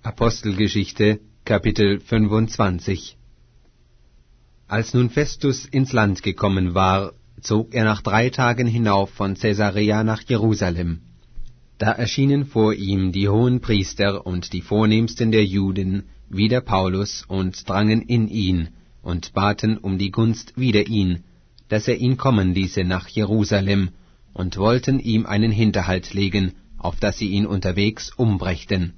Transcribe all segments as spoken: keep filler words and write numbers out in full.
Apostelgeschichte, Kapitel fünfundzwanzig. Als nun Festus ins Land gekommen war, zog er nach drei Tagen hinauf von Caesarea nach Jerusalem. Da erschienen vor ihm die Hohenpriester und die Vornehmsten der Juden wider Paulus und drangen in ihn und baten um die Gunst wider ihn, dass er ihn kommen ließe nach Jerusalem, und wollten ihm einen Hinterhalt legen, auf dass sie ihn unterwegs umbrächten.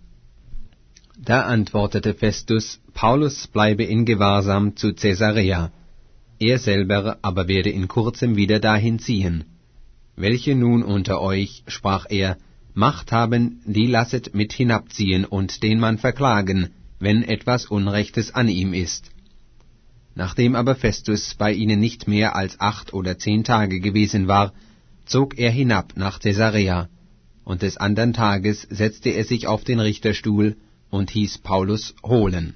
Da antwortete Festus, Paulus bleibe in Gewahrsam zu Caesarea, er selber aber werde in kurzem wieder dahin ziehen. Welche nun unter euch, sprach er, Macht haben, die lasset mit hinabziehen und den Mann verklagen, wenn etwas Unrechtes an ihm ist. Nachdem aber Festus bei ihnen nicht mehr als acht oder zehn Tage gewesen war, zog er hinab nach Caesarea, und des andern Tages setzte er sich auf den Richterstuhl und hieß Paulus holen.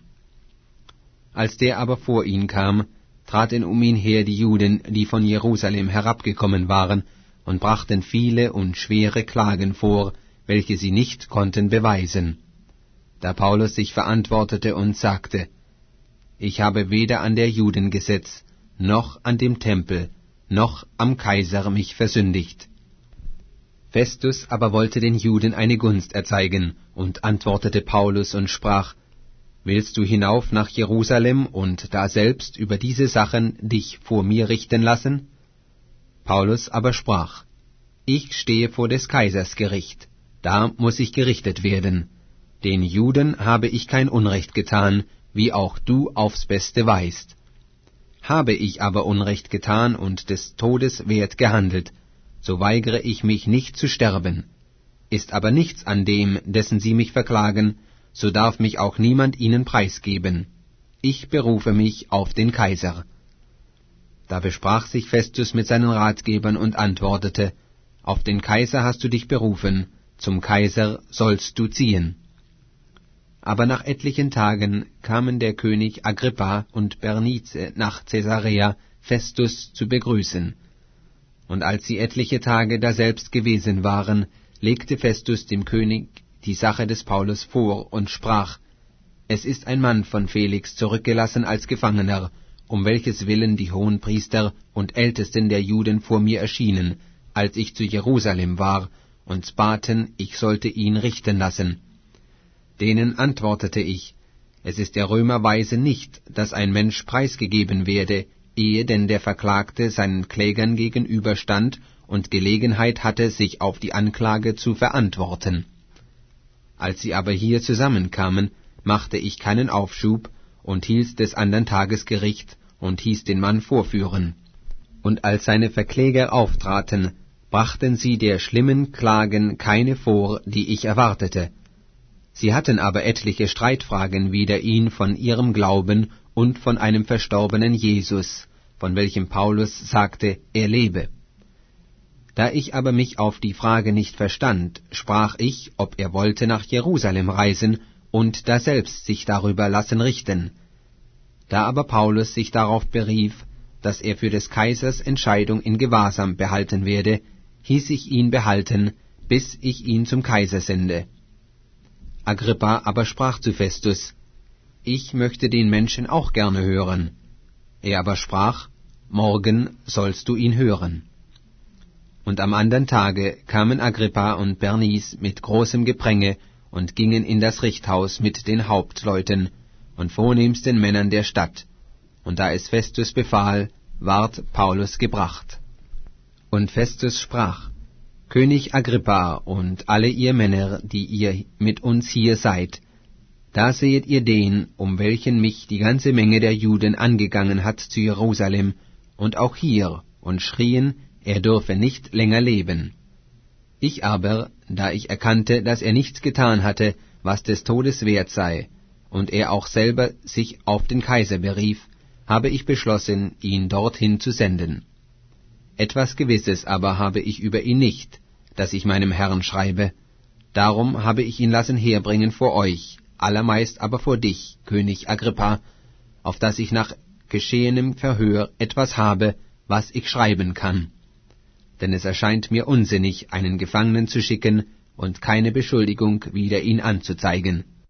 Als der aber vor ihn kam, traten um ihn her die Juden, die von Jerusalem herabgekommen waren, und brachten viele und schwere Klagen vor, welche sie nicht konnten beweisen. Da Paulus sich verantwortete und sagte, Ich habe weder an der Juden Gesetz, noch an dem Tempel, noch am Kaiser mich versündigt. Festus aber wollte den Juden eine Gunst erzeigen, und antwortete Paulus und sprach, Willst du hinauf nach Jerusalem und daselbst über diese Sachen dich vor mir richten lassen? Paulus aber sprach, Ich stehe vor des Kaisers Gericht, da muß ich gerichtet werden. Den Juden habe ich kein Unrecht getan, wie auch du aufs Beste weißt. Habe ich aber Unrecht getan und des Todes wert gehandelt, so weigere ich mich nicht zu sterben. Ist aber nichts an dem, dessen sie mich verklagen, so darf mich auch niemand ihnen preisgeben. Ich berufe mich auf den Kaiser. Da besprach sich Festus mit seinen Ratgebern und antwortete, Auf den Kaiser hast du dich berufen, zum Kaiser sollst du ziehen. Aber nach etlichen Tagen kamen der König Agrippa und Bernice nach Caesarea, Festus zu begrüßen. Und als sie etliche Tage daselbst gewesen waren, legte Festus dem König die Sache des Paulus vor und sprach, Es ist ein Mann von Felix zurückgelassen als Gefangener, um welches Willen die Hohenpriester und Ältesten der Juden vor mir erschienen, als ich zu Jerusalem war, und baten, ich sollte ihn richten lassen. Denen antwortete ich, es ist der Römer Weise nicht, dass ein Mensch preisgegeben werde, ehe denn der Verklagte seinen Klägern gegenüberstand und Gelegenheit hatte, sich auf die Anklage zu verantworten. Als sie aber hier zusammenkamen, machte ich keinen Aufschub und hielt des andern Tages Gericht und hieß den Mann vorführen. Und als seine Verkläger auftraten, brachten sie der schlimmen Klagen keine vor, die ich erwartete. Sie hatten aber etliche Streitfragen wider ihn von ihrem Glauben und von einem verstorbenen Jesus, von welchem Paulus sagte, er lebe. Da ich aber mich auf die Frage nicht verstand, sprach ich, ob er wollte nach Jerusalem reisen und daselbst sich darüber lassen richten. Da aber Paulus sich darauf berief, dass er für des Kaisers Entscheidung in Gewahrsam behalten werde, hieß ich ihn behalten, bis ich ihn zum Kaiser sende. Agrippa aber sprach zu Festus, Ich möchte den Menschen auch gerne hören. Er aber sprach, Morgen sollst du ihn hören. Und am andern Tage kamen Agrippa und Bernice mit großem Gepränge und gingen in das Richthaus mit den Hauptleuten und vornehmsten Männern der Stadt, und da es Festus befahl, ward Paulus gebracht. Und Festus sprach, König Agrippa und alle ihr Männer, die ihr mit uns hier seid, da sehet ihr den, um welchen mich die ganze Menge der Juden angegangen hat zu Jerusalem, und auch hier, und schrien, er dürfe nicht länger leben. Ich aber, da ich erkannte, dass er nichts getan hatte, was des Todes wert sei, und er auch selber sich auf den Kaiser berief, habe ich beschlossen, ihn dorthin zu senden. Etwas Gewisses aber habe ich über ihn nicht, dass ich meinem Herrn schreibe. Darum habe ich ihn lassen herbringen vor euch, allermeist aber vor dich, König Agrippa, auf dass ich nach geschehenem Verhör etwas habe, was ich schreiben kann. Denn es erscheint mir unsinnig, einen Gefangenen zu schicken und keine Beschuldigung wider ihn anzuzeigen.